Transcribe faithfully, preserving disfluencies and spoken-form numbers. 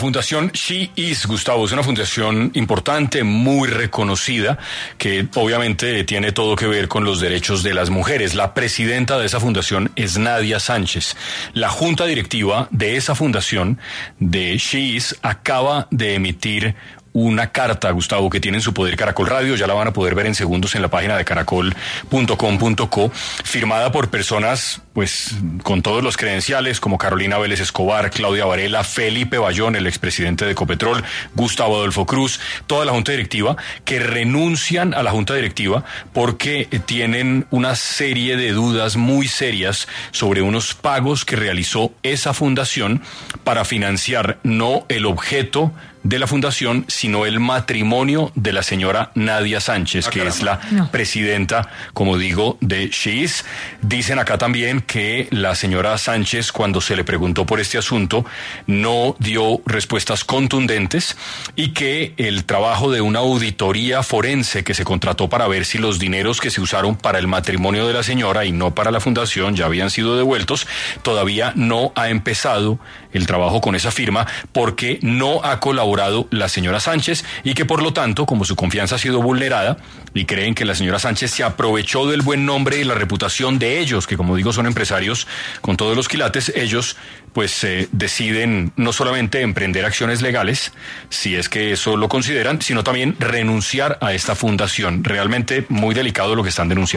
Fundación She Is, Gustavo, es una fundación importante, muy reconocida, que obviamente tiene todo que ver con los derechos de las mujeres. La presidenta de esa fundación es Nadia Sánchez. La junta directiva de esa fundación, de She Is, acaba de emitir una carta, Gustavo, que tiene en su poder Caracol Radio, ya la van a poder ver en segundos en la página de caracol punto com punto co, firmada por personas, pues, con todos los credenciales, como Carolina Vélez Escobar, Claudia Varela, Felipe Bayón, el expresidente de Ecopetrol, Gustavo Adolfo Cruz, toda la junta directiva, que renuncian a la junta directiva porque tienen una serie de dudas muy serias sobre unos pagos que realizó esa fundación para financiar no el objeto de la fundación, sino el matrimonio de la señora Nadia Sánchez, que es la no. presidenta, como digo, de She Is. Dicen acá también que la señora Sánchez, cuando se le preguntó por este asunto, no dio respuestas contundentes y que el trabajo de una auditoría forense que se contrató para ver si los dineros que se usaron para el matrimonio de la señora y no para la fundación ya habían sido devueltos, todavía no ha empezado el trabajo con esa firma porque no ha colaborado la señora Sánchez y que por lo tanto, como su confianza ha sido vulnerada y creen que la señora Sánchez se aprovechó del buen nombre y la reputación de ellos, que como digo son empresarios con todos los quilates, ellos pues eh, deciden no solamente emprender acciones legales, si es que eso lo consideran, sino también renunciar a esta fundación. Realmente muy delicado lo que están denunciando.